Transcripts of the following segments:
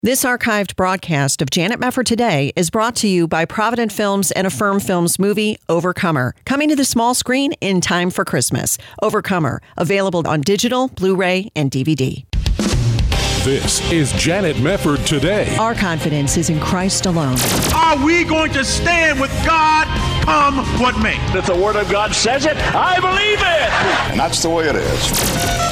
This archived broadcast of Janet Mefford Today is brought to you by Provident Films and Affirm Films movie Overcomer, coming to the small screen in time for Christmas. Overcomer, available on digital, Blu-ray, and DVD. This is Janet Mefford Today. Our confidence is in Christ alone. Are we going to stand with God come what may? If the Word of God says it, I believe it. And that's the way it is.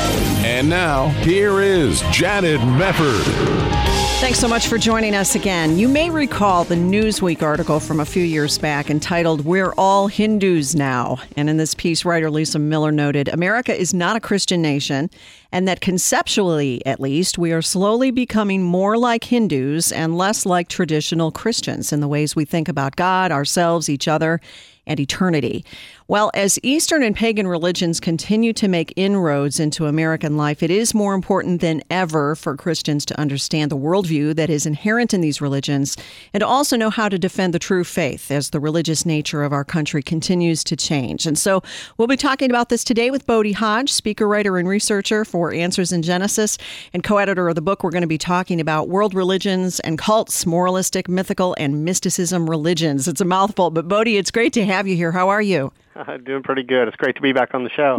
And now, here is Janet Mefford. Thanks so much for joining us again. You may recall the Newsweek article from a few years back entitled, "We're All Hindus Now." And in this piece, writer Lisa Miller noted, America is not a Christian nation, and that conceptually, at least, we are slowly becoming more like Hindus and less like traditional Christians in the ways we think about God, ourselves, each other, and eternity. Well, as Eastern and pagan religions continue to make inroads into American life, it is more important than ever for Christians to understand the worldview that is inherent in these religions and to also know how to defend the true faith as the religious nature of our country continues to change. And so we'll be talking about this today with Bodie Hodge, speaker, writer, and researcher for Answers in Genesis and co-editor of the book. We're going to be talking about world religions and cults, moralistic, mythical, and mysticism religions. It's a mouthful, but Bodie, it's great to have you here. How are you? Doing pretty good. It's great to be back on the show.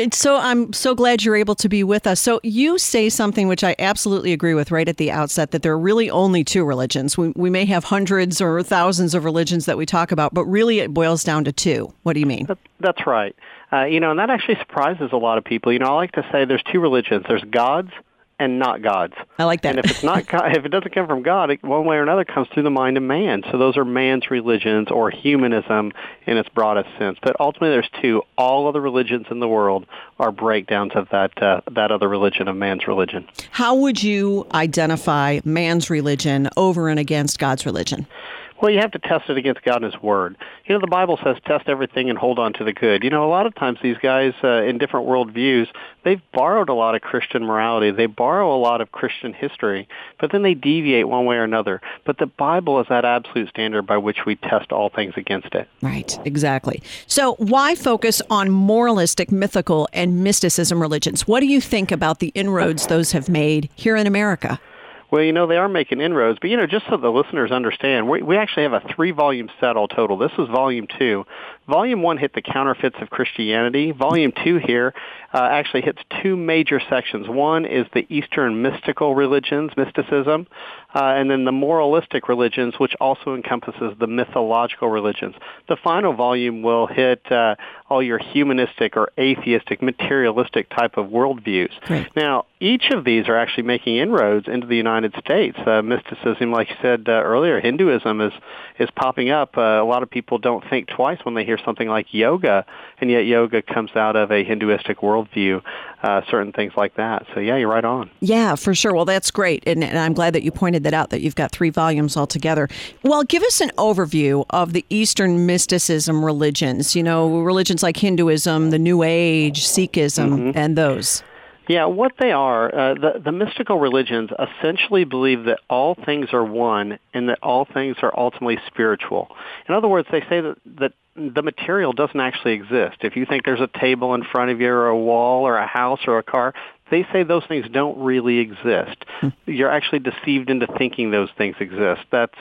I'm so glad you're able to be with us. So you say something which I absolutely agree with right at the outset, that there are really only two religions. We may have hundreds or thousands of religions that we talk about, but really it boils down to two. What do you mean? That's right. And that actually surprises a lot of people. I like to say there's two religions. There's God's and not God's. I like that. And if it's not God, if it doesn't come from God, one way or another comes through the mind of man. So those are man's religions, or humanism in its broadest sense. But ultimately, there's two. All other religions in the world are breakdowns of that other religion, of man's religion. How would you identify man's religion over and against God's religion? Well, you have to test it against God and His Word. The Bible says test everything and hold on to the good. A lot of times these guys in different worldviews, they've borrowed a lot of Christian morality. They borrow a lot of Christian history, but then they deviate one way or another. But the Bible is that absolute standard by which we test all things against it. Right, exactly. So why focus on moralistic, mythical, and mysticism religions? What do you think about the inroads those have made here in America? Well, they are making inroads, but, just so the listeners understand, we actually have a 3-volume set all total. This is Volume 2. Volume 1 hit the counterfeits of Christianity. Volume 2 here actually hits two major sections. One is the Eastern mystical religions, mysticism, and then the moralistic religions, which also encompasses the mythological religions. The final volume will hit all your humanistic or atheistic, materialistic type of worldviews. Right. Now, each of these are actually making inroads into the United States. Mysticism, like you said earlier, Hinduism is popping up. A lot of people don't think twice when they hear something like yoga, and yet yoga comes out of a Hinduistic worldview, certain things like that. So, yeah, you're right on. Yeah, for sure. Well, that's great. And I'm glad that you pointed that out, that you've got 3 volumes altogether. Well, give us an overview of the Eastern mysticism religions, religions like Hinduism, the New Age, Sikhism, and those. Yeah, what they are, the mystical religions essentially believe that all things are one and that all things are ultimately spiritual. In other words, they say that the material doesn't actually exist. If you think there's a table in front of you, or a wall, or a house, or a car, they say those things don't really exist. You're actually deceived into thinking those things exist. That's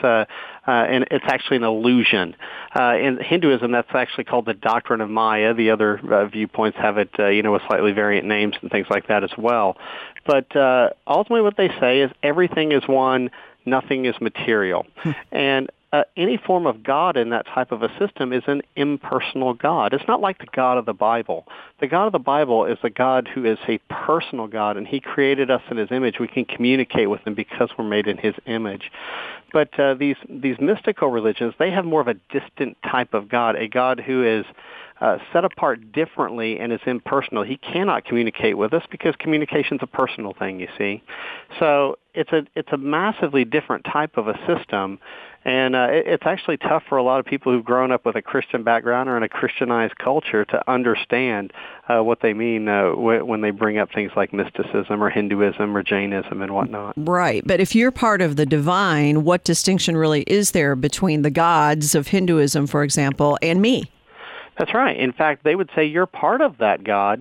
and it's actually an illusion. In Hinduism, that's actually called the doctrine of Maya. The other viewpoints have it, with slightly variant names and things like that as well. But ultimately, what they say is everything is one, nothing is material, and any form of God in that type of a system is an impersonal God. It's not like the God of the Bible. The God of the Bible is a God who is a personal God, and He created us in His image. We can communicate with Him because we're made in His image. But these mystical religions, they have more of a distant type of God, a God who is set apart differently and is impersonal. He cannot communicate with us because communication's a personal thing, you see. So it's a massively different type of a system. And it's actually tough for a lot of people who've grown up with a Christian background or in a Christianized culture to understand what they mean when they bring up things like mysticism or Hinduism or Jainism and whatnot. Right. But if you're part of the divine, what distinction really is there between the gods of Hinduism, for example, and me? That's right. In fact, they would say you're part of that God.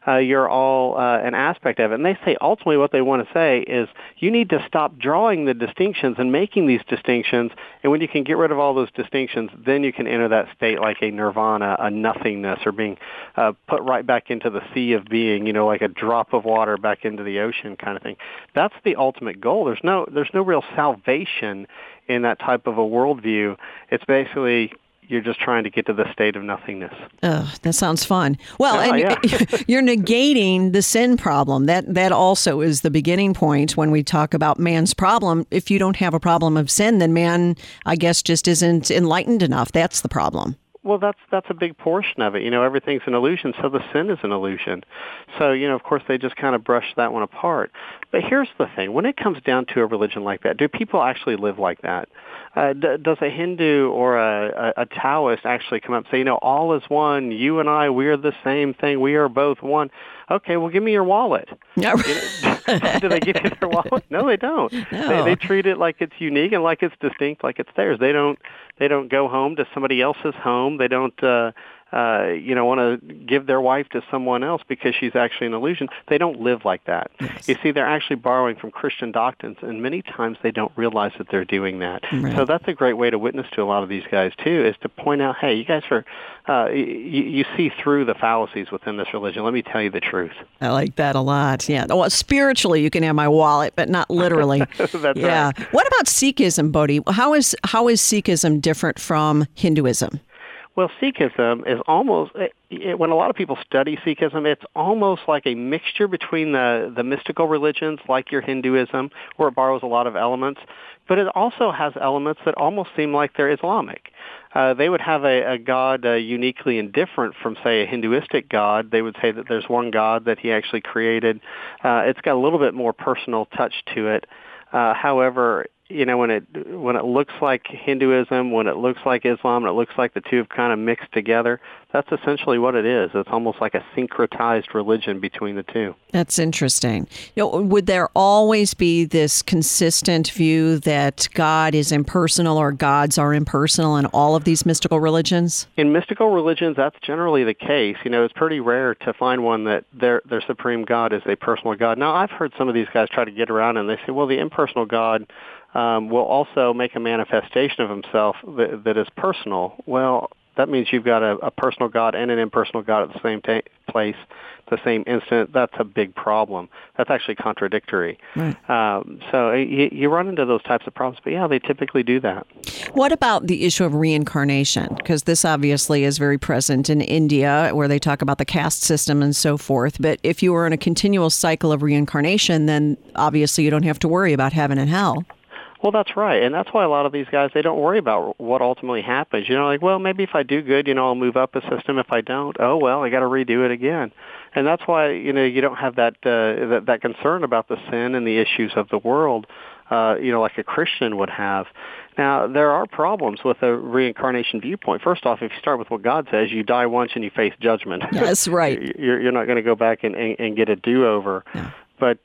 you're all an aspect of it. And they say ultimately what they want to say is you need to stop drawing the distinctions and making these distinctions. And when you can get rid of all those distinctions, then you can enter that state like a nirvana, a nothingness, or being put right back into the sea of being, like a drop of water back into the ocean kind of thing. That's the ultimate goal. There's no real salvation in that type of a worldview. It's basically you're just trying to get to the state of nothingness. Oh, that sounds fun. Well, yeah. You're negating the sin problem. That also is the beginning point when we talk about man's problem. If you don't have a problem of sin, then man, I guess, just isn't enlightened enough. That's the problem. Well, that's a big portion of it. Everything's an illusion, so the sin is an illusion. So, of course, they just kind of brush that one apart. But here's the thing. When it comes down to a religion like that, do people actually live like that? Does a Hindu or a Taoist actually come up and say, all is one, you and I, we are the same thing, we are both one? Okay, well, give me your wallet. Do they give you their wallet? No, they don't. No. They treat it like it's unique and like it's distinct, like it's theirs. They don't go home to somebody else's home. They don't want to give their wife to someone else because she's actually an illusion. They don't live like that. Yes. You see, they're actually borrowing from Christian doctrines, and many times they don't realize that they're doing that. Right. So that's a great way to witness to a lot of these guys, too, is to point out, hey, you guys are, you see through the fallacies within this religion. Let me tell you the truth. I like that a lot. Yeah. Well, spiritually, you can have my wallet, but not literally. That's yeah. right. What about Sikhism, Bodhi? How is Sikhism different from Hinduism? Well, Sikhism is almost, when a lot of people study Sikhism, it's almost like a mixture between the mystical religions like your Hinduism, where it borrows a lot of elements, but it also has elements that almost seem like they're Islamic. They would have a god uniquely and different from, say, a Hinduistic god. They would say that there's one god that he actually created. It's got a little bit more personal touch to it. However, when it looks like Hinduism, when it looks like Islam, and it looks like the two have kind of mixed together, that's essentially what it is. It's almost like a syncretized religion between the two. That's interesting. Would there always be this consistent view that God is impersonal or gods are impersonal in all of these mystical religions? In mystical religions, that's generally the case. It's pretty rare to find one that their supreme God is a personal God. Now, I've heard some of these guys try to get around and they say, well, the impersonal God will also make a manifestation of himself that is personal. Well, that means you've got a personal God and an impersonal God at the same place, the same instant. That's a big problem. That's actually contradictory. Right. So you run into those types of problems. But yeah, they typically do that. What about the issue of reincarnation? Because this obviously is very present in India, where they talk about the caste system and so forth. But if you were in a continual cycle of reincarnation, then obviously you don't have to worry about heaven and hell. Well, that's right. And that's why a lot of these guys, they don't worry about what ultimately happens. Like, well, maybe if I do good, I'll move up a system. If I don't, oh, well, I got to redo it again. And that's why, you don't have that concern about the sin and the issues of the world, like a Christian would have. Now, there are problems with a reincarnation viewpoint. First off, if you start with what God says, you die once and you face judgment. That's right. You're not going to go back and get a do-over. Yeah. But,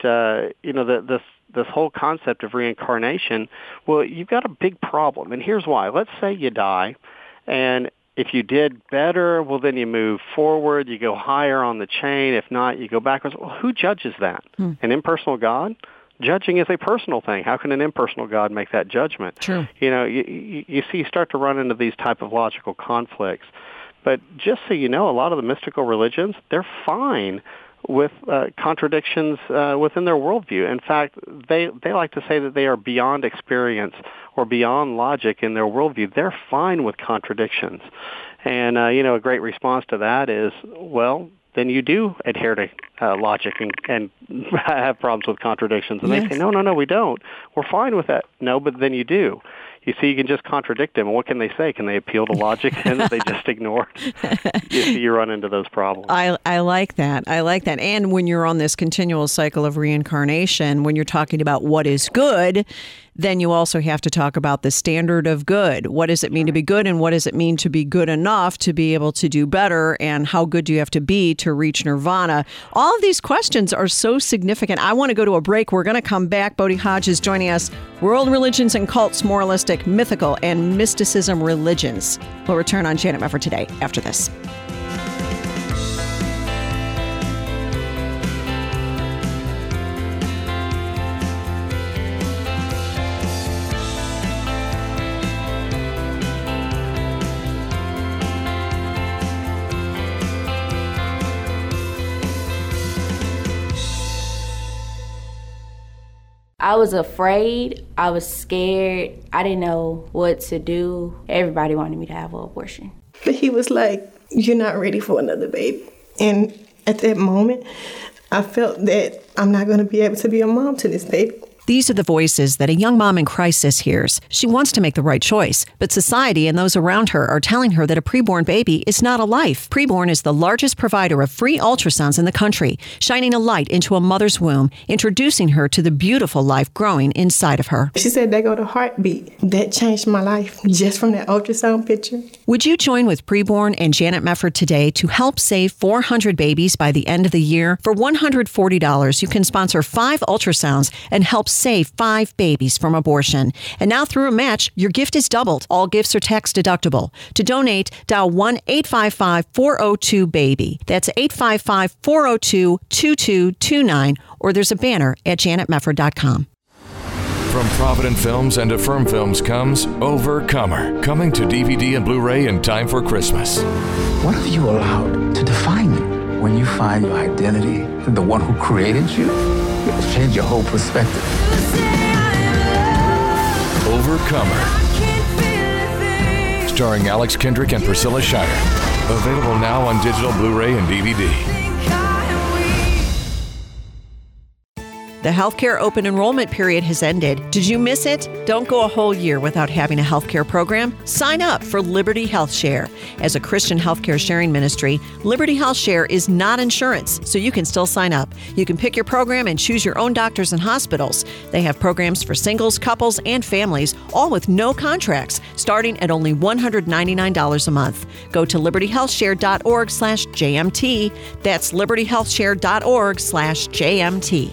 this whole concept of reincarnation, well, you've got a big problem. And here's why. Let's say you die, and if you did better, well, then you move forward, you go higher on the chain. If not, you go backwards. Well, who judges that? An impersonal God? Judging is a personal thing. How can an impersonal God make that judgment? True. You see, you start to run into these type of logical conflicts. But just so you know, a lot of the mystical religions, they're fine with contradictions within their worldview. In fact, they like to say that they are beyond experience or beyond logic in their worldview. They're fine with contradictions. And, a great response to that is, well, then you do adhere to logic and have problems with contradictions. And They say, no, we don't. We're fine with that. No, but then you do. You see, you can just contradict them. And what can they say? Can they appeal to logic and they just ignore it? You run into those problems. I like that. And when you're on this continual cycle of reincarnation, when you're talking about what is good, then you also have to talk about the standard of good. What does it mean to be good, and what does it mean to be good enough to be able to do better, and how good do you have to be to reach nirvana? All of these questions are so significant. I want to go to a break. We're going to come back. Bodhi Hodge is joining us. World Religions and Cults, Moralistic, Mythical, and Mysticism Religions. We'll return on Janet Mefford today after this. I was afraid. I was scared. I didn't know what to do. Everybody wanted me to have an abortion. But he was like, you're not ready for another baby. And at that moment, I felt that I'm not going to be able to be a mom to this baby. These are the voices that a young mom in crisis hears. She wants to make the right choice, but society and those around her are telling her that a preborn baby is not a life. Preborn is the largest provider of free ultrasounds in the country, shining a light into a mother's womb, introducing her to the beautiful life growing inside of her. She said, there go the heartbeat. That changed my life just from that ultrasound picture. Would you join with Preborn and Janet Mefford today to help save 400 babies by the end of the year? For $140, you can sponsor 5 ultrasounds and help save 5 babies from abortion. And now through a match, your gift is doubled. All gifts are tax deductible. To donate, dial 1-855-402-BABY. That's 855-402-2229, or there's a banner at janetmefford.com. From Provident Films and Affirm Films comes Overcomer, coming to DVD and Blu-ray in time for Christmas. What have you allowed to define you? When you find your identity in the one who created you, it'll change your whole perspective. Overcomer. Starring Alex Kendrick and Priscilla Scheider. Available now on digital Blu-ray and DVD. The healthcare open enrollment period has ended. Did you miss it? Don't go a whole year without having a healthcare program. Sign up for Liberty Health Share. As a Christian healthcare sharing ministry, Liberty Health Share is not insurance, so you can still sign up. You can pick your program and choose your own doctors and hospitals. They have programs for singles, couples, and families, all with no contracts, starting at only $199 a month. Go to libertyhealthshare.org/JMT. That's libertyhealthshare.org/JMT.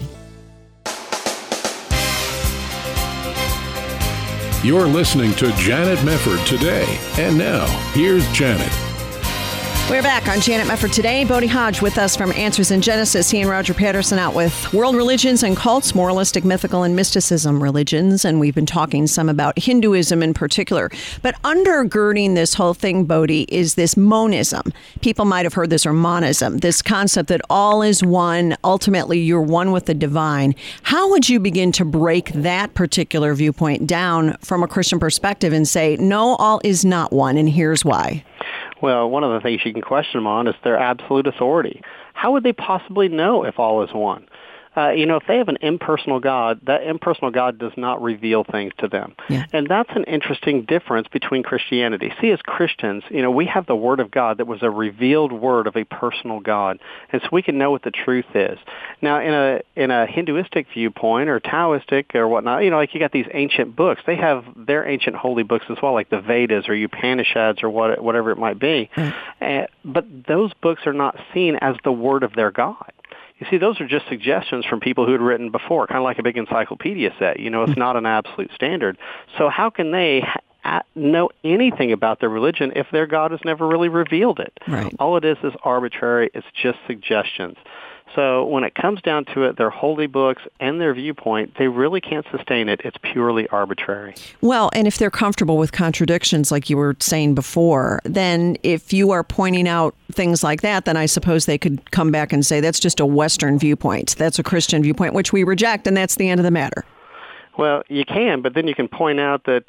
You're listening to Janet Mefford Today. And now, here's Janet. We're back on Janet Mefford Today. Bodie Hodge with us from Answers in Genesis. He and Roger Patterson out with World Religions and Cults, Moralistic, Mythical, and Mysticism Religions. And we've been talking some about Hinduism in particular. But undergirding this whole thing, Bodie, is this monism. People might have heard this, or monism, this concept that all is one. Ultimately, you're one with the divine. How would you begin to break that particular viewpoint down from a Christian perspective and say, no, all is not one, and here's why? Well, one of the things you can question them on is their absolute authority. How would they possibly know if all is one? If they have an impersonal God, that impersonal God does not reveal things to them. Yeah. And that's an interesting difference between Christianity. See, as Christians, we have the Word of God that was a revealed word of a personal God. And so we can know what the truth is. Now, in a Hinduistic viewpoint or Taoistic or whatnot, like you got these ancient books. They have their ancient holy books as well, like the Vedas or Upanishads or whatever it might be. But those books are not seen as the Word of their God. You see, those are just suggestions from people who had written before, kind of like a big encyclopedia set. It's not an absolute standard. So how can they know anything about their religion if their God has never really revealed it? Right. All it is arbitrary. It's just suggestions. So when it comes down to it, their holy books and their viewpoint, they really can't sustain it. It's purely arbitrary. Well, and if they're comfortable with contradictions, like you were saying before, then if you are pointing out things like that, then I suppose they could come back and say that's just a Western viewpoint. That's a Christian viewpoint, which we reject, and that's the end of the matter. Well, you can, but then you can point out that,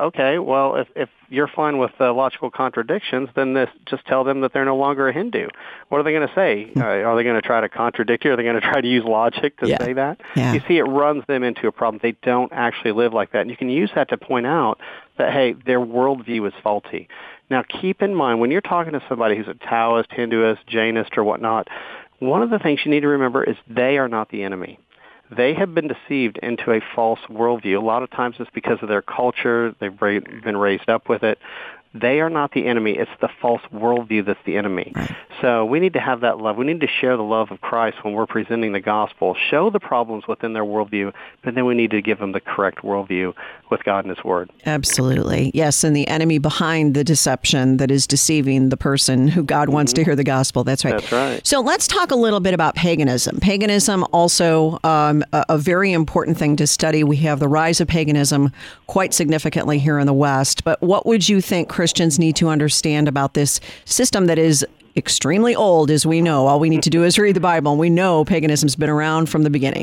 if you're fine with logical contradictions, then just tell them that they're no longer a Hindu. What are they going to say? Are they going to try to contradict you? Are they going to try to use logic to say that? Yeah. You see, it runs them into a problem. They don't actually live like that. And you can use that to point out that, hey, their worldview is faulty. Now, keep in mind, when you're talking to somebody who's a Taoist, Hinduist, Jainist, or whatnot, one of the things you need to remember is they are not the enemy. They have been deceived into a false worldview. A lot of times it's because of their culture. They've been raised up with it. They are not the enemy. It's the false worldview that's the enemy. Right. So we need to have that love. We need to share the love of Christ when we're presenting the gospel. Show the problems within their worldview, but then we need to give them the correct worldview with God and His Word. Absolutely. Yes, and the enemy behind the deception that is deceiving the person who God wants to hear the gospel. That's right. That's right. So let's talk a little bit about paganism. Paganism also a very important thing to study. We have the rise of paganism quite significantly here in the West. But what would you think Christians need to understand about this system that is extremely old, as we know? All we need to do is read the Bible, and we know paganism's been around from the beginning.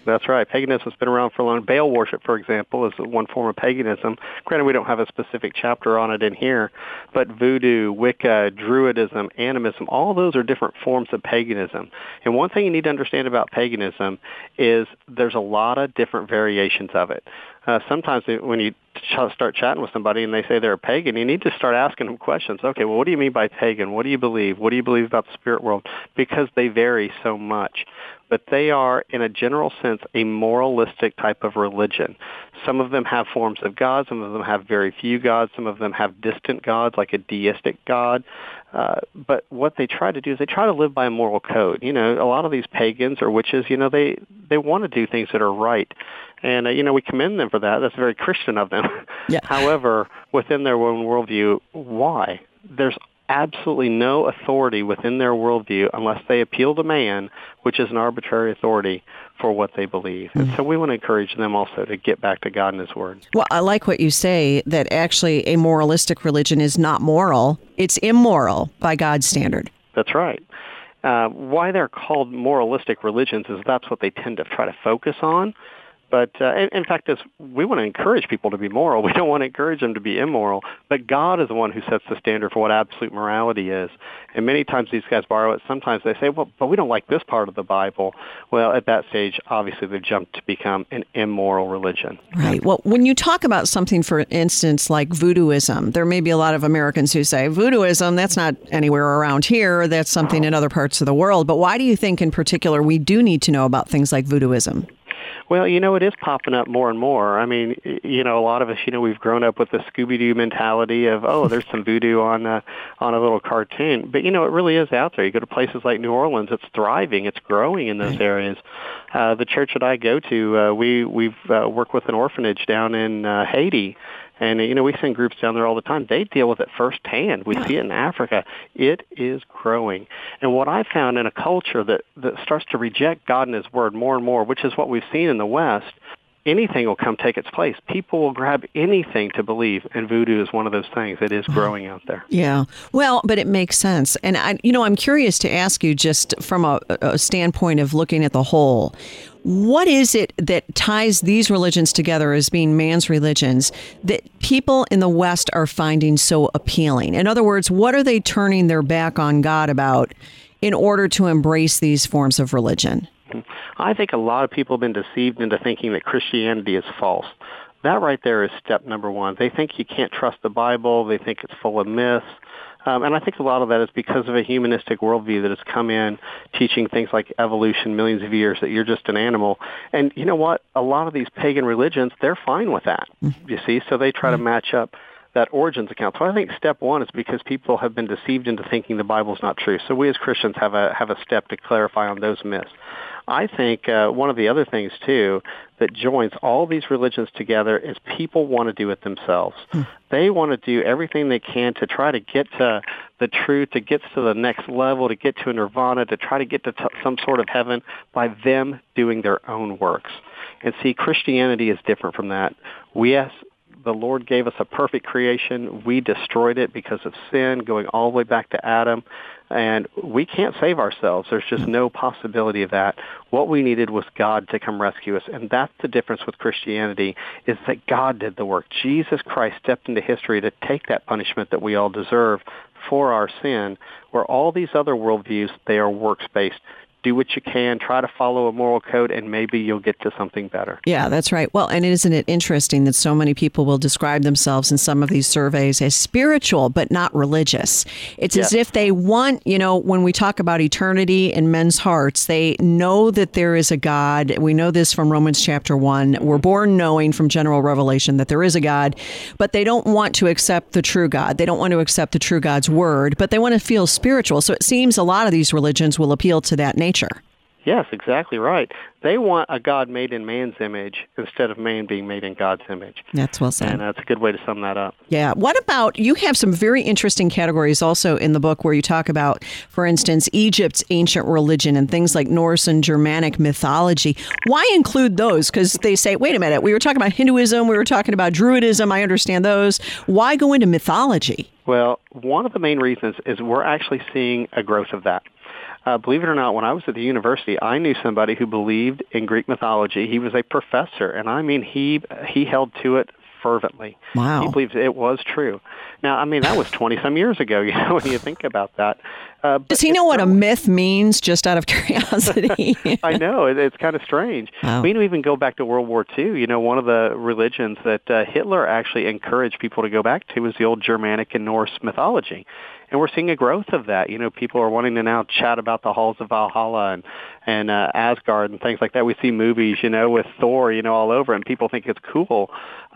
That's right. Paganism's been around for a long. Baal worship, for example, is one form of paganism. Granted, we don't have a specific chapter on it in here, but voodoo, Wicca, Druidism, animism, all those are different forms of paganism. And one thing you need to understand about paganism is there's a lot of different variations of it. Sometimes when you start chatting with somebody and they say they're a pagan, you need to start asking them questions. Okay, well, what do you mean by pagan? What do you believe? What do you believe about the spirit world? Because they vary so much. But they are, in a general sense, a moralistic type of religion. Some of them have forms of God. Some of them have very few gods. Some of them have distant gods, like a deistic God. But what they try to do is they try to live by a moral code. You know, a lot of these pagans or witches, you know, they want to do things that are right. And, you know, we commend them for that. That's very Christian of them. Yeah. However, within their own worldview, why? There's absolutely no authority within their worldview unless they appeal to man, which is an arbitrary authority for what they believe. And so we want to encourage them also to get back to God and His Word. Well, I like what you say, that actually a moralistic religion is not moral. It's immoral by God's standard. That's right. Why they're called moralistic religions is that's what they tend to try to focus on. But in fact, we want to encourage people to be moral. We don't want to encourage them to be immoral. But God is the one who sets the standard for what absolute morality is. And many times these guys borrow it. Sometimes they say, well, but we don't like this part of the Bible. Well, at that stage, obviously, they've jumped to become an immoral religion. Right. Well, when you talk about something, for instance, like voodooism, there may be a lot of Americans who say, voodooism, that's not anywhere around here. That's something in other parts of the world. But why do you think in particular we do need to know about things like voodooism? Well, you know, it is popping up more and more. I mean, you know, a lot of us, you know, we've grown up with the Scooby-Doo mentality of, oh, there's some voodoo on a little cartoon. But, you know, it really is out there. You go to places like New Orleans, it's thriving, it's growing in those areas. The church that I go to, we've worked with an orphanage down in Haiti. And, you know, we send groups down there all the time. They deal with it firsthand. We see it in Africa. It is growing. And what I found in a culture that starts to reject God and His Word more and more, which is what we've seen in the West, anything will come take its place. People will grab anything to believe, and voodoo is one of those things that is growing out there. Yeah. Well, but it makes sense. And, I'm curious to ask you, just from a standpoint of looking at the whole, what is it that ties these religions together as being man's religions that people in the West are finding so appealing? In other words, what are they turning their back on God about in order to embrace these forms of religion? I think a lot of people have been deceived into thinking that Christianity is false. That right there is step number one. They think you can't trust the Bible. They think it's full of myths. And I think a lot of that is because of a humanistic worldview that has come in teaching things like evolution, millions of years, that you're just an animal. And you know what? A lot of these pagan religions, they're fine with that, you see? So they try to match up that origins account. So I think step one is because people have been deceived into thinking the Bible's not true. So we as Christians have a step to clarify on those myths. I think one of the other things, too, that joins all these religions together is people want to do it themselves. They want to do everything they can to try to get to the truth, to get to the next level, to get to a nirvana, to try to get to some sort of heaven by them doing their own works. And see, Christianity is different from that. Yes, the Lord gave us a perfect creation. We destroyed it because of sin, going all the way back to Adam. And we can't save ourselves. There's just no possibility of that. What we needed was God to come rescue us. And that's the difference with Christianity, is that God did the work. Jesus Christ stepped into history to take that punishment that we all deserve for our sin, where all these other worldviews, they are works-based. Do what you can, try to follow a moral code, and maybe you'll get to something better. Yeah, that's right. Well, and isn't it interesting that so many people will describe themselves in some of these surveys as spiritual, but not religious? It's as if they want, when we talk about eternity in men's hearts, they know that there is a God. We know this from Romans chapter 1. We're born knowing from general revelation that there is a God, but they don't want to accept the true God. They don't want to accept the true God's word, but they want to feel spiritual. So it seems a lot of these religions will appeal to that nature. Yes, exactly right. They want a God made in man's image instead of man being made in God's image. That's well said. And that's a good way to sum that up. Yeah. What about, you have some very interesting categories also in the book where you talk about, for instance, Egypt's ancient religion and things like Norse and Germanic mythology. Why include those? Because they say, wait a minute, we were talking about Hinduism, we were talking about Druidism, I understand those. Why go into mythology? Well, one of the main reasons is we're actually seeing a growth of that. Believe it or not, when I was at the university, I knew somebody who believed in Greek mythology. He was a professor, and I mean, he held to it fervently. Wow. He believed it was true. Now, I mean, that was 20-some years ago, when you think about that. Does he know what a myth means, just out of curiosity? I know. It's kind of strange. Wow. We can even go back to World War II. One of the religions that Hitler actually encouraged people to go back to was the old Germanic and Norse mythology. And we're seeing a growth of that. People are wanting to now chat about the halls of Valhalla and Asgard and things like that. We see movies, with Thor, all over, and people think it's cool.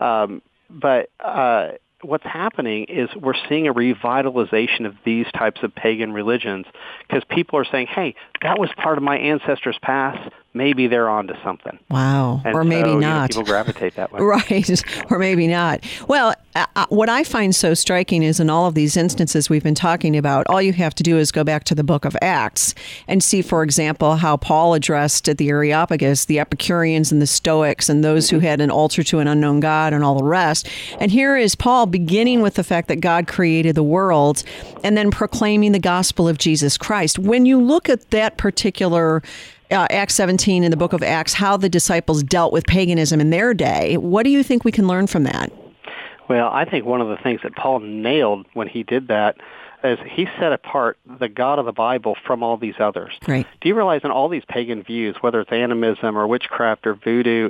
But what's happening is we're seeing a revitalization of these types of pagan religions because people are saying, hey, that was part of my ancestors' past. Maybe they're onto something. Wow. And or maybe not. People gravitate that way. Right. Or maybe not. Well, what I find so striking is in all of these instances we've been talking about, all you have to do is go back to the book of Acts and see, for example, how Paul addressed the Areopagus, the Epicureans and the Stoics, and those who had an altar to an unknown God and all the rest. And here is Paul beginning with the fact that God created the world and then proclaiming the gospel of Jesus Christ. When you look at that particular Acts 17 in the book of Acts, how the disciples dealt with paganism in their day, what do you think we can learn from that? Well, I think one of the things that Paul nailed when he did that is he set apart the God of the Bible from all these others. Right. Do you realize in all these pagan views, whether it's animism or witchcraft or voodoo,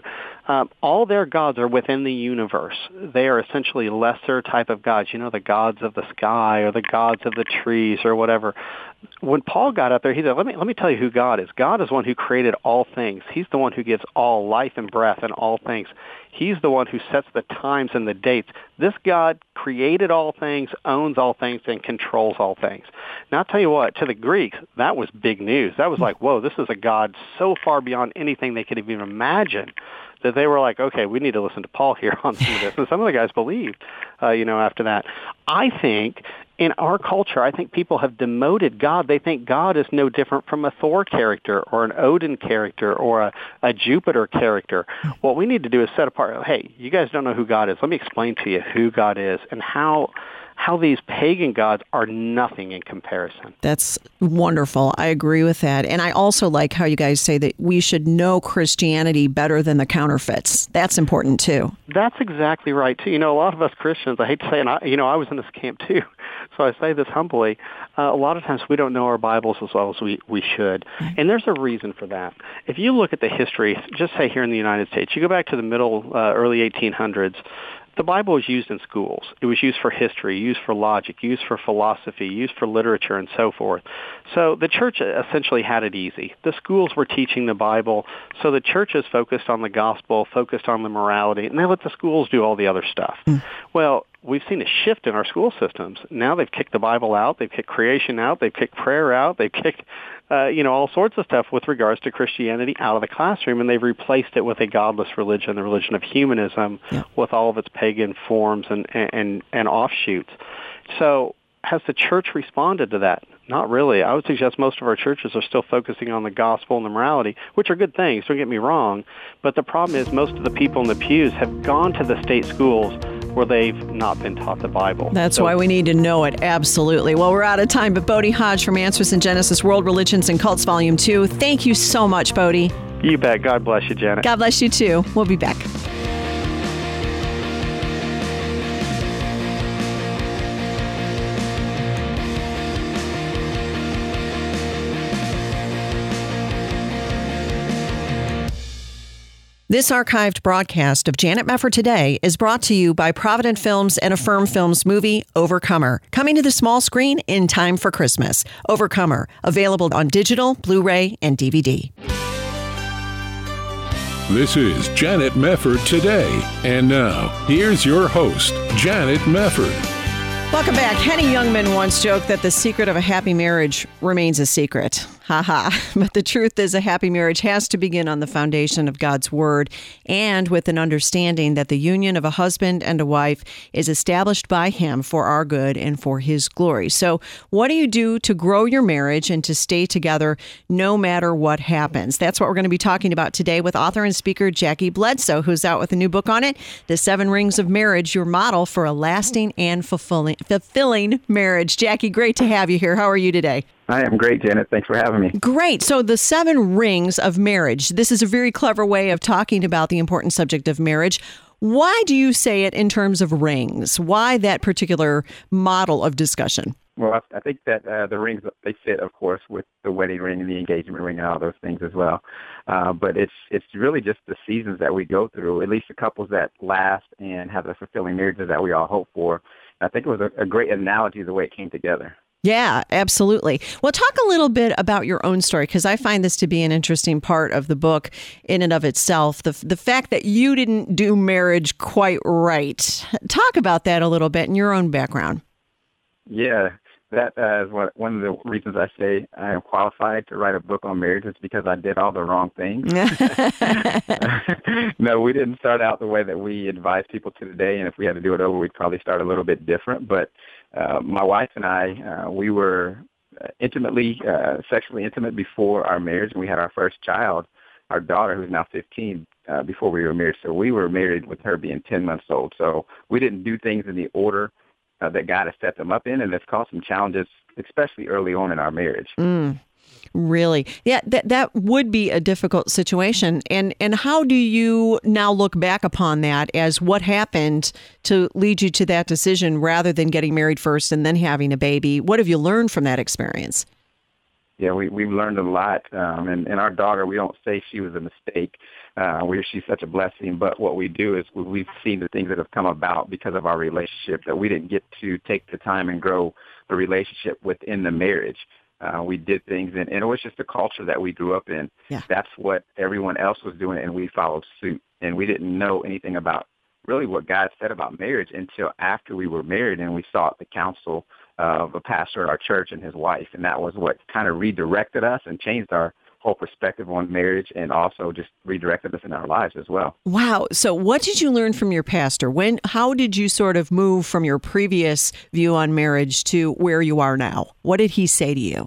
all their gods are within the universe. They are essentially lesser type of gods, the gods of the sky or the gods of the trees or whatever. When Paul got up there, he said, let me tell you who God is. God is one who created all things. He's the one who gives all life and breath in all things. He's the one who sets the times and the dates. This God created all things, owns all things, and controls all things. Now, I'll tell you what, to the Greeks, that was big news. That was like, whoa, this is a God so far beyond anything they could have even imagined that they were like, okay, we need to listen to Paul here on some of this. And some of the guys believed, after that. I think in our culture, I think people have demoted God. They think God is no different from a Thor character or an Odin character or a Jupiter character. What we need to do is set apart, hey, you guys don't know who God is. Let me explain to you who God is and how these pagan gods are nothing in comparison. That's wonderful. I agree with that. And I also like how you guys say that we should know Christianity better than the counterfeits. That's important too. That's exactly right too. A lot of us Christians, I hate to say it, I was in this camp too, so I say this humbly, a lot of times we don't know our Bibles as well as we should. And there's a reason for that. If you look at the history, just say here in the United States, you go back to the early 1800s, the Bible was used in schools. It was used for history, used for logic, used for philosophy, used for literature, and so forth. So the church essentially had it easy. The schools were teaching the Bible, so the churches focused on the gospel, focused on the morality, and they let the schools do all the other stuff. Well, we've seen a shift in our school systems. Now they've kicked the Bible out, they've kicked creation out, they've kicked prayer out, they've kicked all sorts of stuff with regards to Christianity out of the classroom, and they've replaced it with a godless religion, the religion of humanism, with all of its pagan forms and offshoots. So has the church responded to that? Not really. I would suggest most of our churches are still focusing on the gospel and the morality, which are good things, don't get me wrong, but the problem is most of the people in the pews have gone to the state schools where they've not been taught the Bible. That's why we need to know it. Absolutely. Well, we're out of time, but Bodie Hodge from Answers in Genesis, World Religions and Cults, Volume 2. Thank you so much, Bodie. You bet. God bless you, Janet. God bless you, too. We'll be back. This archived broadcast of Janet Mefford Today is brought to you by Provident Films and Affirm Films movie Overcomer, coming to the small screen in time for Christmas. Overcomer, available on digital, Blu-ray, and DVD. This is Janet Mefford Today. And now, here's your host, Janet Mefford. Welcome back. Henny Youngman once joked that the secret of a happy marriage remains a secret. Ha. But the truth is a happy marriage has to begin on the foundation of God's word and with an understanding that the union of a husband and a wife is established by him for our good and for his glory. So what do you do to grow your marriage and to stay together no matter what happens? That's what we're going to be talking about today with author and speaker Jackie Bledsoe, who's out with a new book on it, The 7 Rings of Marriage, Your Model for a Lasting and Fulfilling Marriage. Jackie, great to have you here. How are you today? I am great, Janet. Thanks for having me. Great. So the 7 rings of marriage. This is a very clever way of talking about the important subject of marriage. Why do you say it in terms of rings? Why that particular model of discussion? Well, I think that the rings, they fit, of course, with the wedding ring and the engagement ring and all those things as well. But it's really just the seasons that we go through, at least the couples that last and have the fulfilling marriages that we all hope for. I think it was a great analogy the way it came together. Yeah, absolutely. Well, talk a little bit about your own story, because I find this to be an interesting part of the book in and of itself. The fact that you didn't do marriage quite right. Talk about that a little bit in your own background. Yeah, that is one of the reasons I say I am qualified to write a book on marriage is because I did all the wrong things. No, we didn't start out the way that we advise people to today, and if we had to do it over, we'd probably start a little bit different. But my wife and I, we were sexually intimate before our marriage, and we had our first child, our daughter, who's now 15, before we were married. So we were married with her being 10 months old. So we didn't do things in the order that God has set them up in, and it's caused some challenges, especially early on in our marriage. Really? Yeah, that would be a difficult situation. And how do you now look back upon that as what happened to lead you to that decision rather than getting married first and then having a baby? What have you learned from that experience? Yeah, we've learned a lot. And our daughter, we don't say she was a mistake. She's such a blessing. But what we do is we've seen the things that have come about because of our relationship that we didn't get to take the time and grow the relationship within the marriage. We did things, and it was just the culture that we grew up in. Yeah. That's what everyone else was doing, and we followed suit. And we didn't know anything about really what God said about marriage until after we were married, and we sought the counsel of a pastor at our church and his wife. And that was what kind of redirected us and changed our whole perspective on marriage, and also just redirected us in our lives as well. Wow. So what did you learn from your pastor? How did you sort of move from your previous view on marriage to where you are now? What did he say to you?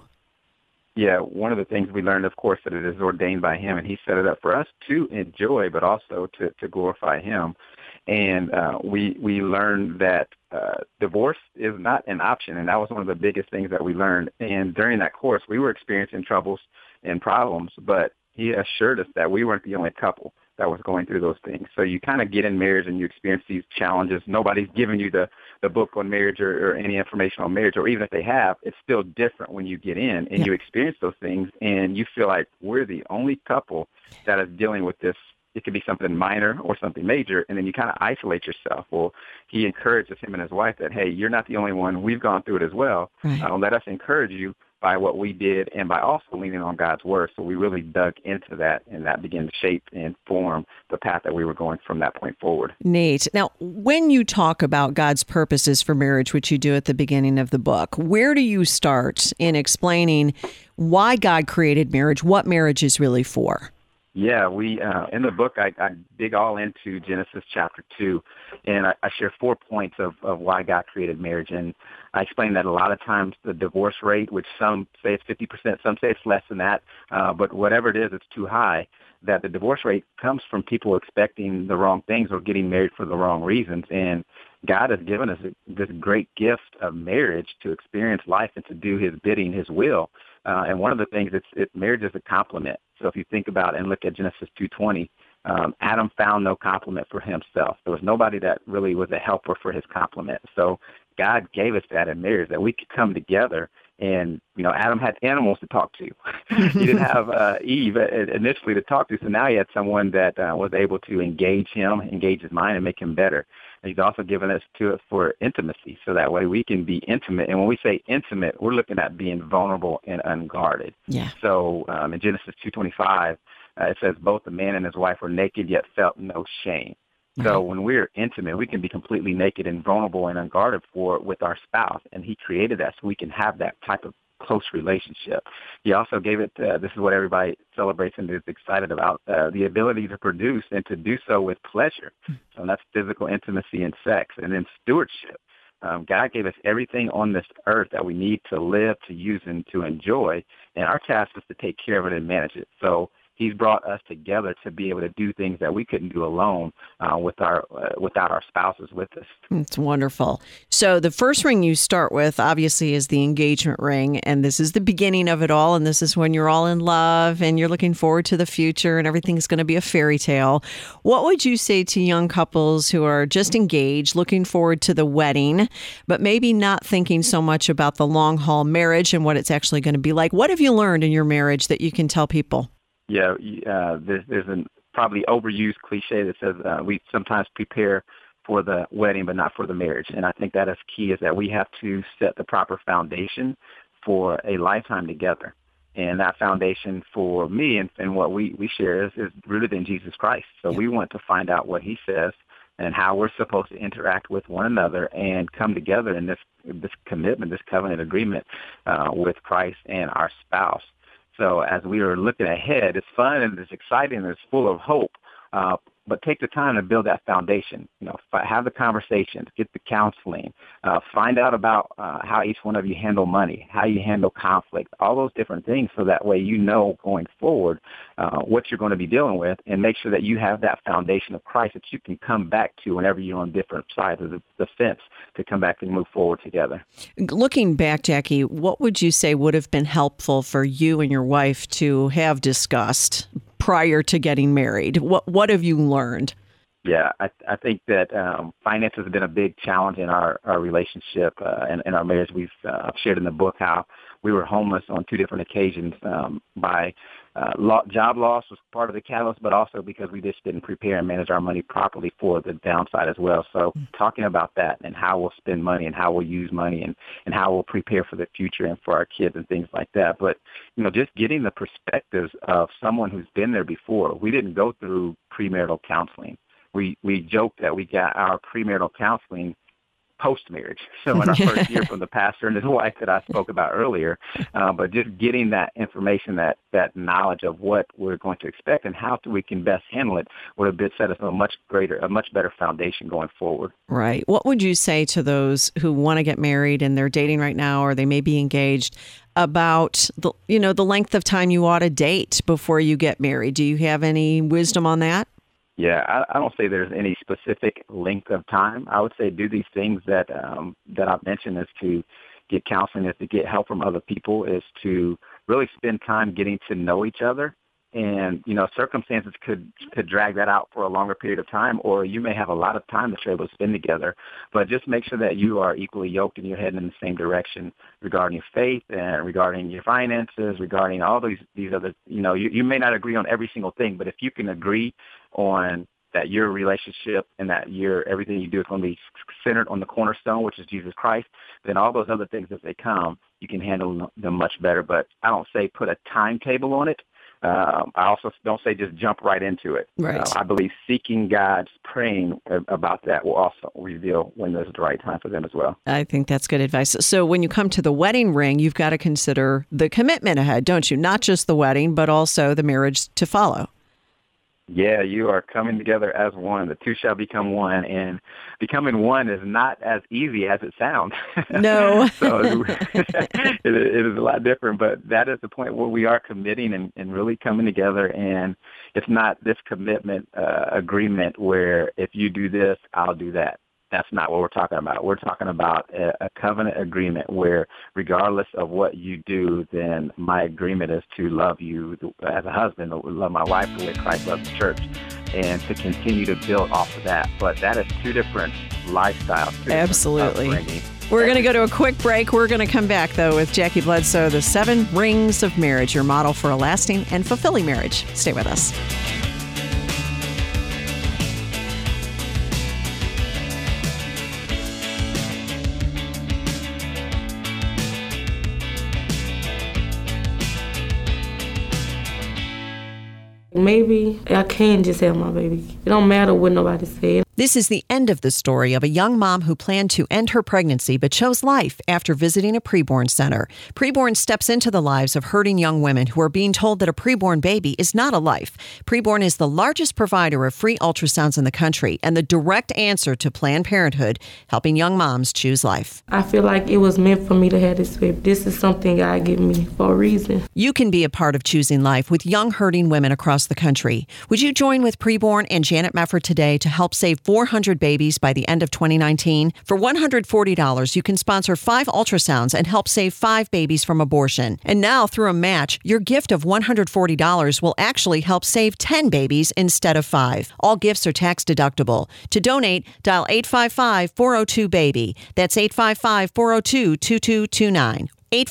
Yeah, one of the things we learned, of course, that it is ordained by him, and he set it up for us to enjoy, but also to glorify him. And we learned that divorce is not an option, and that was one of the biggest things that we learned. And during that course, we were experiencing troubles and problems, but he assured us that we weren't the only couple that was going through those things. So you kind of get in marriage and you experience these challenges. Nobody's giving you the book on marriage or any information on marriage, or even if they have, it's still different when you get in and you experience those things, and you feel like we're the only couple that is dealing with this. It could be something minor or something major, and then you kind of isolate yourself. Well, he encourages him and his wife that, hey, you're not the only one. We've gone through it as well. Right. Let us encourage you by what we did and by also leaning on God's word. So we really dug into that, and that began to shape and form the path that we were going from that point forward. Neat. Now, when you talk about God's purposes for marriage, which you do at the beginning of the book, where do you start in explaining why God created marriage, what marriage is really for? Yeah, we in the book, I dig all into Genesis chapter 2, and I share 4 points of why God created marriage. And I explain that a lot of times the divorce rate, which some say it's 50%, some say it's less than that, but whatever it is, it's too high, that the divorce rate comes from people expecting the wrong things or getting married for the wrong reasons. And God has given us this great gift of marriage to experience life and to do his bidding, his will. And one of the things, marriage is a complement. So if you think about and look at Genesis 2:20, Adam found no complement for himself. There was nobody that really was a helper for his complement. So God gave us that in marriage, that we could come together. And, Adam had animals to talk to. He didn't have Eve initially to talk to. So now he had someone that was able to engage his mind, and make him better. And he's also given us to it for intimacy. So that way we can be intimate. And when we say intimate, we're looking at being vulnerable and unguarded. Yeah. So in Genesis 2:25, it says both the man and his wife were naked, yet felt no shame. So when we're intimate, we can be completely naked and vulnerable and unguarded with our spouse. And he created that so we can have that type of close relationship. He also gave it, this is what everybody celebrates and is excited about, the ability to produce and to do so with pleasure. So that's physical intimacy and sex. And then stewardship. God gave us everything on this earth that we need to live, to use, and to enjoy. And our task is to take care of it and manage it. So He's brought us together to be able to do things that we couldn't do alone without our spouses with us. It's wonderful. So the first ring you start with, obviously, is the engagement ring, and this is the beginning of it all, and this is when you're all in love, and you're looking forward to the future, and everything's going to be a fairy tale. What would you say to young couples who are just engaged, looking forward to the wedding, but maybe not thinking so much about the long-haul marriage and what it's actually going to be like? What have you learned in your marriage that you can tell people? Yeah, there's a probably overused cliche that says we sometimes prepare for the wedding but not for the marriage. And I think that is key, is that we have to set the proper foundation for a lifetime together. And that foundation for me and what we share is rooted in Jesus Christ. So we want to find out what he says and how we're supposed to interact with one another and come together in this commitment, this covenant agreement with Christ and our spouse. So as we are looking ahead, it's fun and it's exciting and it's full of hope. But take the time to build that foundation. Have the conversations, get the counseling, find out about how each one of you handle money, how you handle conflict, all those different things, so that way you know going forward what you're going to be dealing with, and make sure that you have that foundation of Christ that you can come back to whenever you're on different sides of the fence, to come back and move forward together. Looking back, Jackie, what would you say would have been helpful for you and your wife to have discussed prior to getting married? What have you learned? Yeah, I think that finances have been a big challenge in our relationship and in our marriage. We've shared in the book how we were homeless on 2 different occasions by job loss was part of the catalyst, but also because we just didn't prepare and manage our money properly for the downside as well. So talking about that and how we'll spend money and how we'll use money and how we'll prepare for the future and for our kids and things like that. But, just getting the perspectives of someone who's been there before. We didn't go through premarital counseling. We joked that we got our premarital counseling post-marriage. So in our first year from the pastor and his wife that I spoke about earlier, but just getting that information, that knowledge of what we're going to expect and how we can best handle it would have set us a much better foundation going forward. Right. What would you say to those who want to get married and they're dating right now, or they may be engaged, about the length of time you ought to date before you get married? Do you have any wisdom on that? Yeah, I don't say there's any specific length of time. I would say do these things that I've mentioned, is to get counseling, is to get help from other people, is to really spend time getting to know each other. And, circumstances could drag that out for a longer period of time, or you may have a lot of time that you're able to spend together. But just make sure that you are equally yoked and you're heading in the same direction regarding your faith and regarding your finances, regarding all these other, you may not agree on every single thing, but if you can agree on that your relationship and that everything you do is going to be centered on the cornerstone, which is Jesus Christ, then all those other things as they come, you can handle them much better. But I don't say put a timetable on it. I also don't say just jump right into it. Right. I believe seeking God, praying about that will also reveal when there's the right time for them as well. I think that's good advice. So when you come to the wedding ring, you've got to consider the commitment ahead, don't you? Not just the wedding, but also the marriage to follow. Yeah, you are coming together as one. The two shall become one, and becoming one is not as easy as it sounds. No. So it is a lot different, but that is the point where we are committing and really coming together, and it's not this commitment agreement where if you do this, I'll do that. That's not what we're talking about. We're talking about a covenant agreement where regardless of what you do, then my agreement is to love you as a husband, or love my wife the way Christ loves the church, and to continue to build off of that. But that is 2 different lifestyles. Absolutely. We're going to go to a quick break. We're going to come back, though, with Jackie Bledsoe, The 7 Rings of Marriage, your model for a lasting and fulfilling marriage. Stay with us. Maybe I can just have my baby. It don't matter what nobody said. This is the end of the story of a young mom who planned to end her pregnancy but chose life after visiting a preborn center. Preborn steps into the lives of hurting young women who are being told that a preborn baby is not a life. Preborn is the largest provider of free ultrasounds in the country and the direct answer to Planned Parenthood, helping young moms choose life. I feel like it was meant for me to have this baby. This is something God gave me for a reason. You can be a part of choosing life with young hurting women across the country. Would you join with Preborn and Janet Mefford today to help save 400 babies by the end of 2019? For $140, you can sponsor 5 ultrasounds and help save 5 babies from abortion. And now, through a match, your gift of $140 will actually help save 10 babies instead of 5. All gifts are tax deductible. To donate, dial 855-402-BABY. That's 855-402-2229.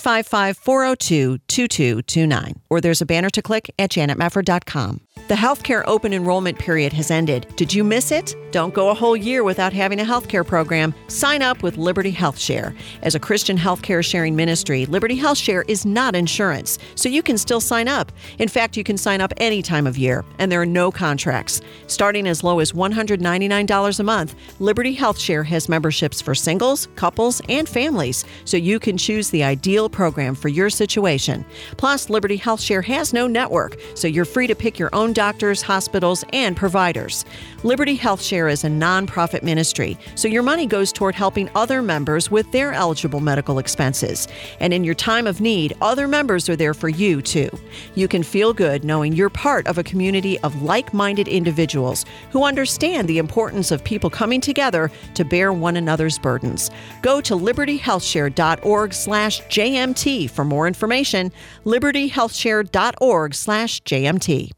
855-402-2229. Or there's a banner to click at janetmefford.com. The healthcare open enrollment period has ended. Did you miss it? Don't go a whole year without having a healthcare program. Sign up with Liberty Health Share. As a Christian healthcare sharing ministry, Liberty Health Share is not insurance, so you can still sign up. In fact, you can sign up any time of year, and there are no contracts. Starting as low as $199 a month, Liberty Health Share has memberships for singles, couples, and families, so you can choose the ideal program for your situation. Plus, Liberty Health Share has no network, so you're free to pick your own doctors, hospitals, and providers. Liberty Health Share is a nonprofit ministry, so your money goes toward helping other members with their eligible medical expenses. And in your time of need, other members are there for you, too. You can feel good knowing you're part of a community of like-minded individuals who understand the importance of people coming together to bear one another's burdens. Go to libertyhealthshare.org/JMT for more information. libertyhealthshare.org/JMT.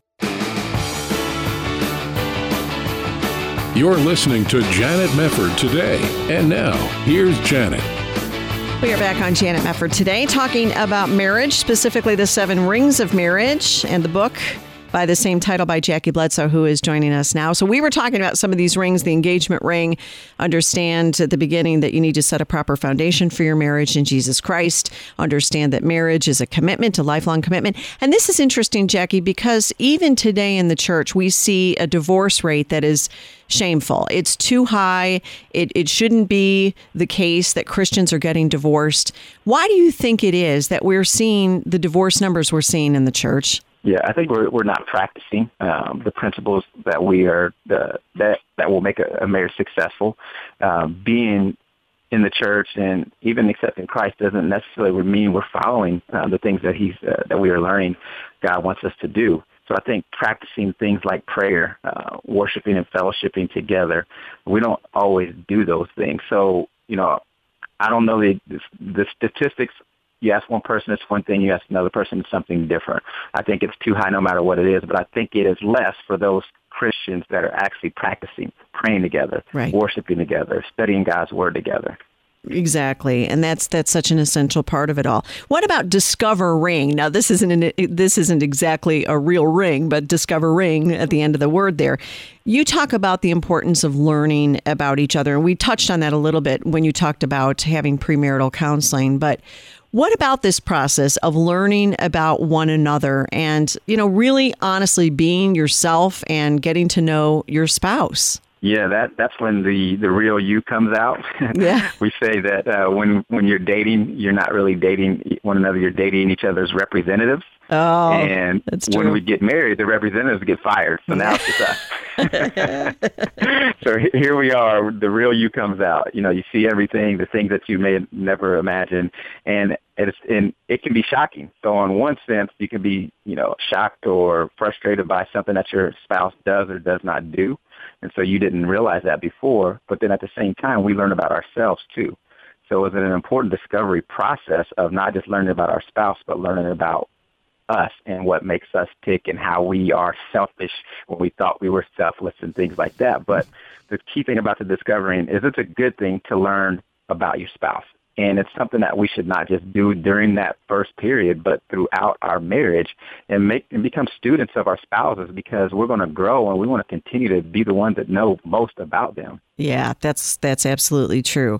You're listening to Janet Mefford Today. And now, here's Janet. We are back on Janet Mefford Today, talking about marriage, specifically the 7 Rings of Marriage and the book by the same title by Jackie Bledsoe, who is joining us now. So we were talking about some of these rings, the engagement ring. Understand at the beginning that you need to set a proper foundation for your marriage in Jesus Christ. Understand that marriage is a commitment, a lifelong commitment. And this is interesting, Jackie, because even today in the church, we see a divorce rate that is shameful. It's too high. It shouldn't be the case that Christians are getting divorced. Why do you think it is that we're seeing the divorce numbers we're seeing in the church? Yeah, I think we're not practicing the principles that we are that will make a marriage successful. Being in the church and even accepting Christ doesn't necessarily mean we're following the things that that we are learning God wants us to do. So I think practicing things like prayer, worshiping and fellowshipping together, we don't always do those things. So, I don't know the statistics. You ask one person, it's one thing. You ask another person, it's something different. I think it's too high no matter what it is, but I think it is less for those Christians that are actually practicing, praying together, right, worshiping together, studying God's Word together. Exactly. And that's such an essential part of it all. What about Discover Ring? Now, this isn't exactly a real ring, but Discover Ring at the end of the word there. You talk about the importance of learning about each other. And we touched on that a little bit when you talked about having premarital counseling. But what about this process of learning about one another and, really honestly being yourself and getting to know your spouse? Yeah, that's when the real you comes out. Yeah. We say that when you're dating, you're not really dating one another, you're dating each other's representatives. Oh, and that's true. When we get married, the representatives get fired. So now it's just us. So here we are, the real you comes out. You see everything, the things that you may have never imagined, and it can be shocking. So on one sense, you can be, shocked or frustrated by something that your spouse does or does not do. And so you didn't realize that before, but then at the same time, we learn about ourselves too. So it's an important discovery process of not just learning about our spouse, but learning about us and what makes us tick and how we are selfish when we thought we were selfless and things like that. But the key thing about the discovering is it's a good thing to learn about your spouse. And it's something that we should not just do during that first period, but throughout our marriage and become students of our spouses, because we're going to grow and we want to continue to be the ones that know most about them. Yeah, that's absolutely true.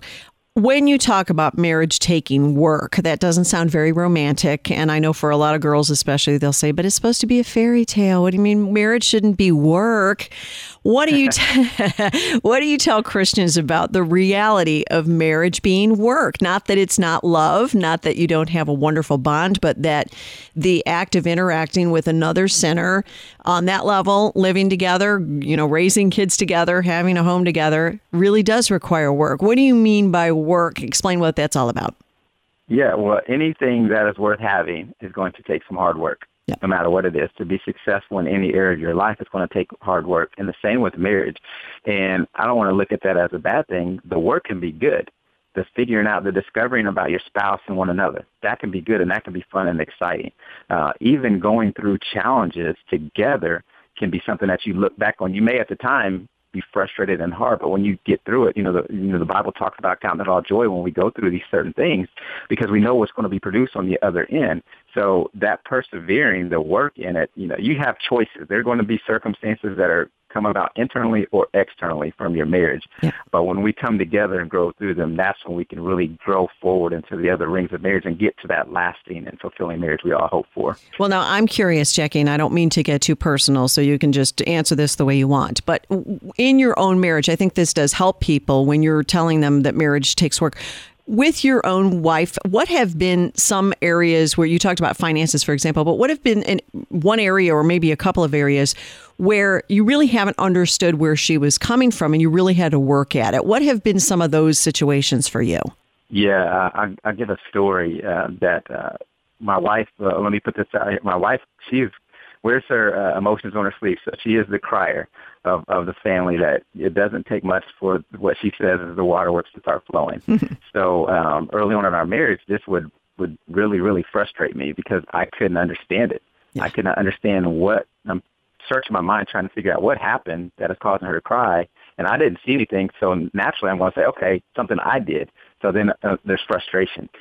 When you talk about marriage taking work, that doesn't sound very romantic. And I know for a lot of girls especially, they'll say, but it's supposed to be a fairy tale. What do you mean marriage shouldn't be work? What do you what do you tell Christians about the reality of marriage being work? Not that it's not love, not that you don't have a wonderful bond, but that the act of interacting with another sinner on that level, living together, raising kids together, having a home together, really does require work. What do you mean by work? Explain what that's all about. Yeah, well, anything that is worth having is going to take some hard work. No matter what it is. To be successful in any area of your life, it's going to take hard work. And the same with marriage. And I don't want to look at that as a bad thing. The work can be good. The figuring out, the discovering about your spouse and one another, that can be good and that can be fun and exciting. Even going through challenges together can be something that you look back on. You may at the time be frustrated and hard, but when you get through it, the Bible talks about counting it all joy when we go through these certain things, because we know what's going to be produced on the other end. So that persevering, the work in it, you have choices. There are going to be circumstances that are come about internally or externally from your marriage. Yeah. But when we come together and grow through them, that's when we can really grow forward into the other rings of marriage and get to that lasting and fulfilling marriage we all hope for. Well, now I'm curious, Jackie, and I don't mean to get too personal, so you can just answer this the way you want. But in your own marriage, I think this does help people when you're telling them that marriage takes work. With your own wife, what have been some areas where you talked about finances, for example, but what have been in one area or maybe a couple of areas where you really haven't understood where she was coming from and you really had to work at it? What have been some of those situations for you? Yeah, I give a story that my wife, let me put this out. My wife, she wears her emotions on her sleeve, so she is the crier of the family. That it doesn't take much for what she says is the waterworks to start flowing. So early on in our marriage, this would really, really frustrate me because I couldn't understand it. Yeah. I could not understand what, I'm searching my mind trying to figure out what happened that is causing her to cry, and I didn't see anything. So naturally I'm going to say, okay, something I did. So then there's frustration.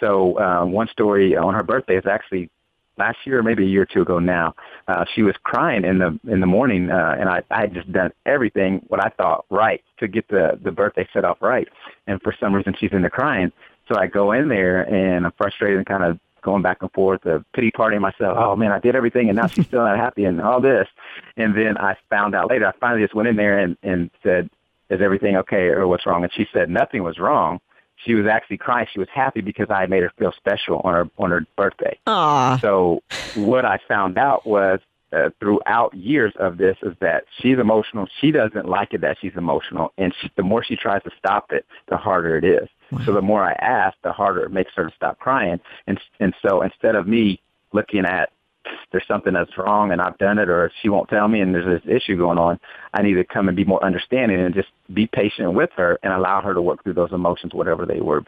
So one story on her birthday is actually last year or maybe a year or two ago now. She was crying in the morning, and I had just done everything what I thought right to get the birthday set off right. And for some reason she's in there crying. So I go in there and I'm frustrated and kind of going back and forth, pity partying myself. Oh man, I did everything and now she's still not happy and all this. And then I found out later, I finally just went in there and said, is everything okay or what's wrong? And she said nothing was wrong. She was actually crying. She was happy because I made her feel special on her birthday. Aww. So what I found out was throughout years of this is that she's emotional. She doesn't like it that she's emotional. And the more she tries to stop it, the harder it is. Wow. So the more I ask, the harder it makes her to stop crying. And so instead of me looking at there's something that's wrong and I've done it or she won't tell me and there's this issue going on, I need to come and be more understanding and just be patient with her and allow her to work through those emotions, whatever they were.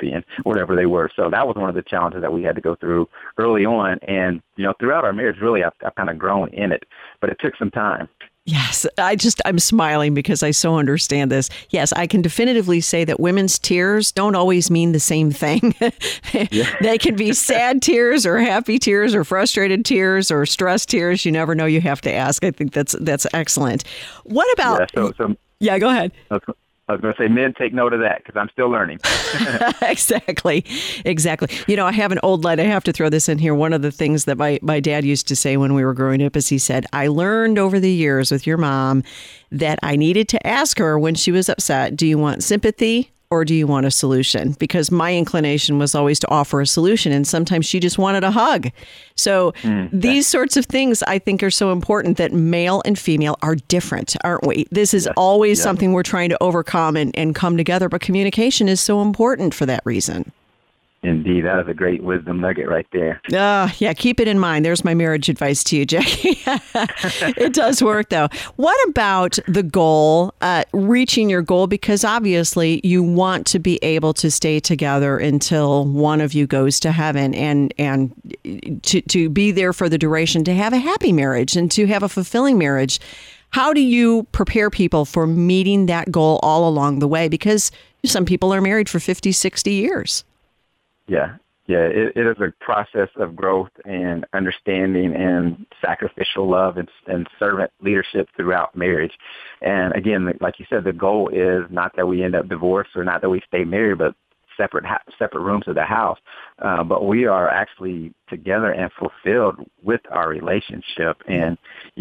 So that was one of the challenges that we had to go through early on. And, throughout our marriage, really, I've kind of grown in it, but it took some time. Yes, I'm smiling because I so understand this. Yes, I can definitively say that women's tears don't always mean the same thing. They can be sad tears or happy tears or frustrated tears or stressed tears. You never know. You have to ask. I think that's excellent. What about... Yeah, go ahead. I was going to say, men, take note of that because I'm still learning. Exactly. I have an old light. I have to throw this in here. One of the things that my dad used to say when we were growing up is he said, I learned over the years with your mom that I needed to ask her when she was upset, do you want sympathy or do you want a solution? Because my inclination was always to offer a solution, and sometimes she just wanted a hug. So these sorts of things I think are so important that male and female are different, aren't we? This is always something we're trying to overcome and come together, but communication is so important for that reason. Indeed, that is a great wisdom nugget right there. Yeah, keep it in mind. There's my marriage advice to you, Jackie. It does work, though. What about the goal, reaching your goal? Because obviously you want to be able to stay together until one of you goes to heaven and to be there for the duration, to have a happy marriage and to have a fulfilling marriage. How do you prepare people for meeting that goal all along the way? Because some people are married for 50, 60 years. Yeah, it is a process of growth and understanding and sacrificial love and servant leadership throughout marriage. And again, like you said, the goal is not that we end up divorced or not that we stay married, but separate rooms of the house, but we are actually together and fulfilled with our relationship. And,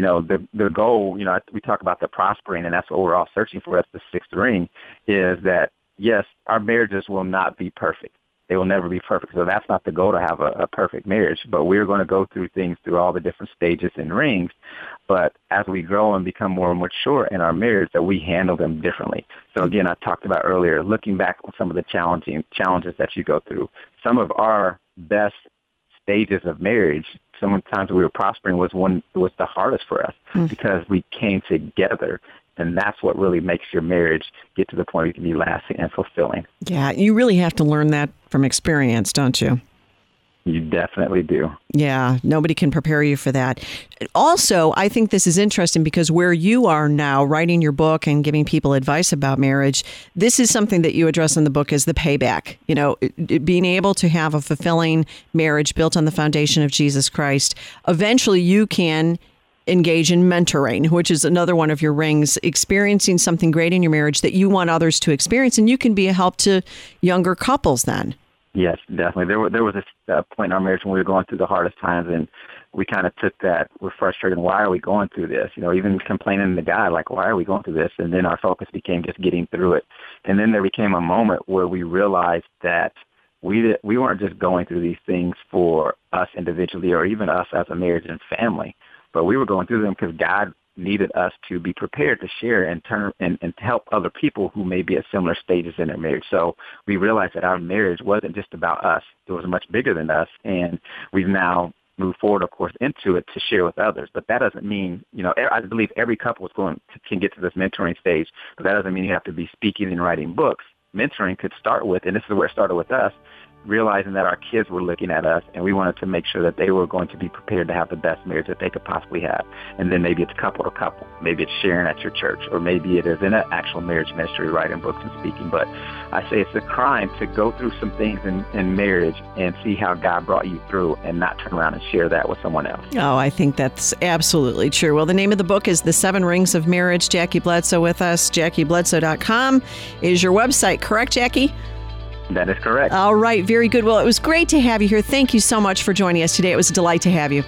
the goal, we talk about the prospering, and that's what we're all searching for. That's the sixth ring, is that, yes, our marriages will not be perfect. They will never be perfect. So that's not the goal, to have a perfect marriage. But we're going to go through things through all the different stages and rings. But as we grow and become more mature in our marriage, that we handle them differently. So again, I talked about earlier, looking back on some of the challenges that you go through. Some of our best stages of marriage, sometimes we were prospering, was the hardest for us because we came together. And that's what really makes your marriage get to the point where you can be lasting and fulfilling. Yeah, you really have to learn that from experience, don't you? You definitely do. Yeah, nobody can prepare you for that. Also, I think this is interesting because where you are now, writing your book and giving people advice about marriage, this is something that you address in the book as the payback. Being able to have a fulfilling marriage built on the foundation of Jesus Christ. Eventually, you can engage in mentoring, which is another one of your rings, experiencing something great in your marriage that you want others to experience, and you can be a help to younger couples then. Yes, definitely. There was a point in our marriage when we were going through the hardest times, and we kind of took that, we're frustrated, why are we going through this? Even complaining to God, like, why are we going through this? And then our focus became just getting through it. And then there became a moment where we realized that we weren't just going through these things for us individually or even us as a marriage and family, but we were going through them because God needed us to be prepared to share and to help other people who may be at similar stages in their marriage. So we realized that our marriage wasn't just about us. It was much bigger than us. And we've now moved forward, of course, into it to share with others. But that doesn't mean, I believe every couple can get to this mentoring stage, but that doesn't mean you have to be speaking and writing books. Mentoring could start with, and this is where it started with us, realizing that our kids were looking at us, and we wanted to make sure that they were going to be prepared to have the best marriage that they could possibly have. And then maybe it's couple to couple. Maybe it's sharing at your church, or maybe it is in an actual marriage ministry, writing books and speaking. But I say it's a crime to go through some things in marriage and see how God brought you through and not turn around and share that with someone else. Oh, I think that's absolutely true. Well, the name of the book is The 7 Rings of Marriage. Jackie Bledsoe with us. JackieBledsoe.com is your website. Correct, Jackie? That is correct. All right. Very good. Well, it was great to have you here. Thank you so much for joining us today. It was a delight to have you.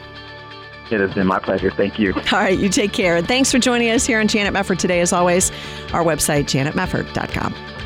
It has been my pleasure. Thank you. All right. You take care. And thanks for joining us here on Janet Mefford today, as always. Our website, janetmefford.com.